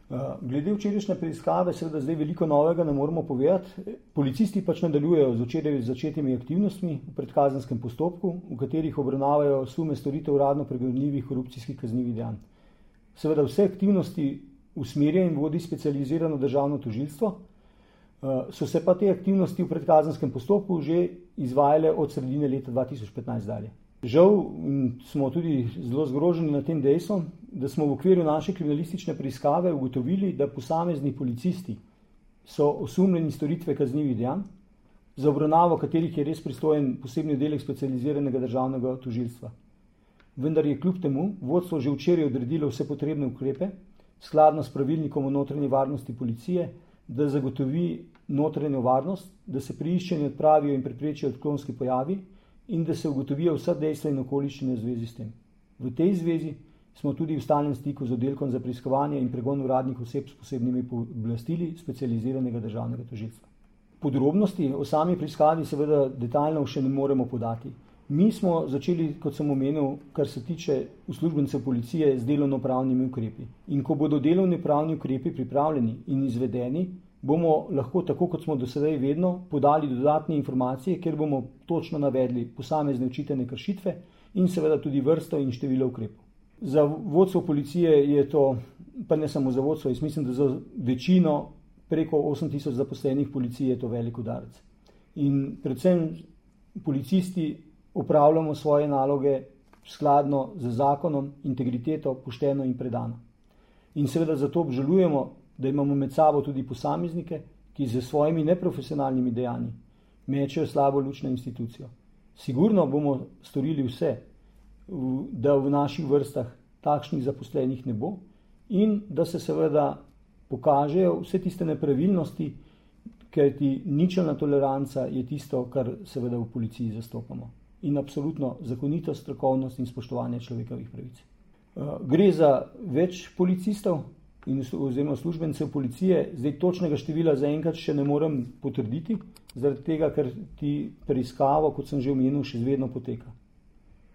Glede včerajšnje preiskave, seveda zdaj veliko novega ne moremo povedati. Policisti pač nadaljujejo z včeraj začetimi aktivnostmi v predkazenskem postopku, v katerih obravnavajo sume storitev uradno pregonljivih korupcijskih kaznivih dejanj. Seveda vse aktivnosti usmerja in vodi specializirano državno tožilstvo, so se pa te aktivnosti v predkazenskem postopku že izvajale od sredine leta 2015 dalje. Žal smo tudi zelo zgroženi na tem dejstvom, da smo v okviru naše kriminalistične preiskave ugotovili, da posamezni policisti so osumljeni storitve kaznivih dejanj, za obravnavo katerih je res pristojen posebni oddelek specializiranega državnega tožilstva. Vendar je kljub temu vodstvo že včeraj odredilo vse potrebne ukrepe, skladno s pravilnikom o notranji varnosti policije, da zagotovi notranjo varnost, da se pri iščenju odpravijo in preprečijo odklonski pojavi in da se ugotovijo vsa dejstva in okoliščine v zvezi s tem. V tej zvezi smo tudi v stalnem stiku z oddelkom za preiskovanje in pregon uradnih oseb s posebnimi pooblastili specializiranega državnega tožilstva. Podrobnosti o sami preiskavi seveda detaljno še ne moremo podati. Mi smo začeli, kot sem omenil, kar se tiče uslužbencev policije, z delovnopravnimi ukrepi. In ko bodo delovnopravni ukrepi pripravljeni in izvedeni, bomo lahko, tako kot smo do sedaj vedno, podali dodatne informacije, kjer bomo točno navedli posamezne očitane kršitve in seveda tudi vrsto in število ukrepov. Za vodstvo policije je to, pa ne samo za vodstvo, jaz mislim, da za večino preko 8000 zaposlenih policije je to velik udarec. In predvsem policisti opravljamo svoje naloge skladno z zakonom, integriteto, pošteno in predano. In seveda zato obžalujemo, da imamo med sabo tudi posameznike, ki z svojimi neprofesionalnimi dejanji mečejo slabo luč na institucijo. Sigurno bomo storili vse, da v naših vrstah takšnih zaposlenih ne bo in da se seveda pokažejo vse tiste nepravilnosti, ker ničelna toleranca je tisto, kar seveda v policiji zastopamo. In absolutno zakonitost, strokovnost in spoštovanje človekovih pravic. Gre za več policistov oziroma uslužbencev policije, zdaj točnega števila zaenkrat še ne morem potrditi, zaradi tega, ker ti preiskavo, kot sem že omenil, še vedno poteka.